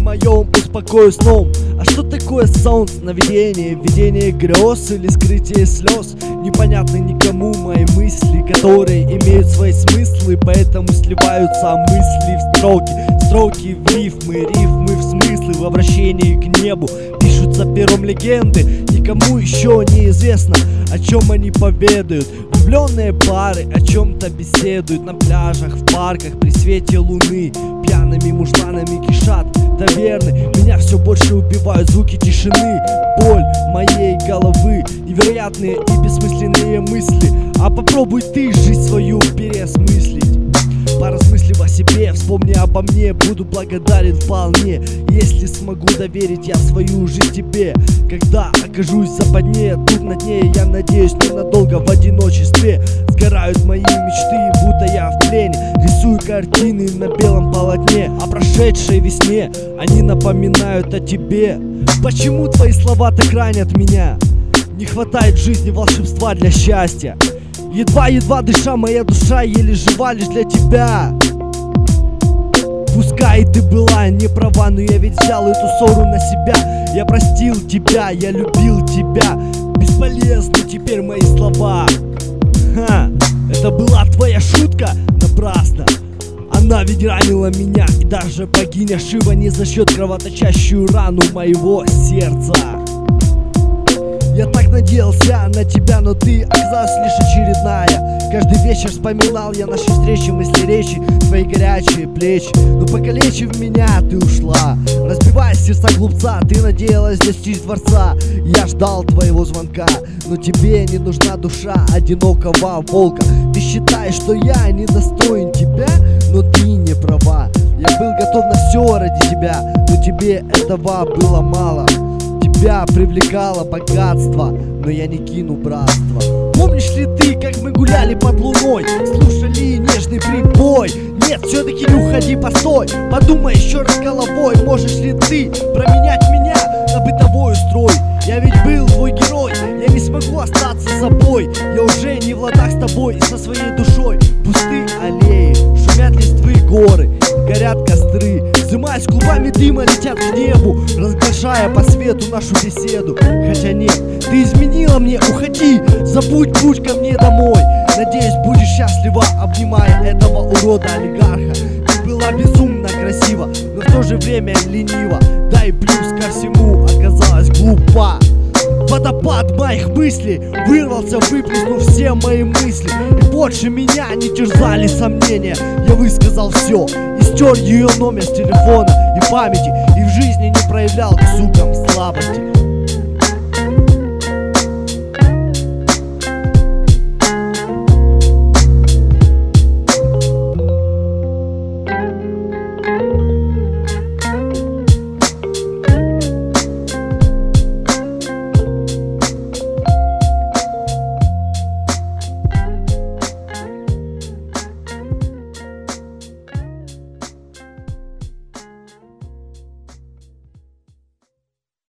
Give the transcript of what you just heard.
моем успокою сном. А что такое сон? Сновидение, видение грез или скрытие слез? Непонятны никому мои мысли, которые имеют свои смыслы, поэтому сливаются мысли в строки, строки в рифмы, рифмы в смыслы, в обращении к небу пишутся пером легенды. Никому еще неизвестно, о чем они поведают. Влюбленные пары о чем-то беседуют на пляжах, в парках при свете луны. Пьяными мужланами кишат таверны. Меня все больше убивают звуки тишины, боль моей головы, невероятные и бессмысленные мысли. А попробуй ты жизнь свою переосмыслить. Поразмыслив о себе, вспомни обо мне, буду благодарен вполне, если смогу доверить я свою жизнь тебе. Когда окажусь в западне, тут на дне, я надеюсь, ненадолго в одиночестве. Сгорают мои мечты, будто я в плене. Рисую картины на белом полотне о прошедшей весне, они напоминают о тебе. Почему твои слова так ранят меня? Не хватает в жизни волшебства для счастья. Едва-едва дыша, моя душа еле жива лишь для тебя. Пускай ты была не права, но я ведь взял эту ссору на себя. Я простил тебя, я любил тебя. Бесполезны теперь мои слова. Это была твоя шутка напрасно. Она ведь ранила меня, и даже богиня Шива не зашьет кровоточащую рану моего сердца. Я так надеялся на тебя, но ты оказалась лишь очередная. Каждый вечер вспоминал я наши встречи, мысли, речи, твои горячие плечи. Но покалечив меня, ты ушла, разбивая сердца глупца. Ты надеялась достичь дворца, я ждал твоего звонка. Но тебе не нужна душа одинокого волка. Ты считаешь, что я недостоин тебя, но ты не права. Я был готов на все ради тебя, но тебе этого было мало. Тебя привлекало богатство, но я не кину братство. Помнишь ли ты, как мы гуляли под луной, слушали нежный прибой? Нет, все-таки не уходи, постой, подумай еще раз головой. Можешь ли ты променять меня на бытовой устрой? Я ведь был твой герой, я не смогу остаться собой. Я уже не в ладах с тобой и со своей душой. Пустые аллеи, шумят листвы горы, горят костры, вздымаясь клубами дыма, летят к небу, разглашая по свету нашу беседу. Хотя нет, ты изменила мне, уходи, забудь путь ко мне домой. Надеюсь, будешь счастлива, обнимая этого урода-олигарха. Ты была безумно красива, но в то же время ленива. Да и плюс ко всему оказалась глупа. Водопад моих мыслей вырвался, выплеснув все мои мысли. И больше меня не терзали сомнения. Я высказал все и стер ее номер с телефона и памяти, и в жизни не проявлял к сукам слабости.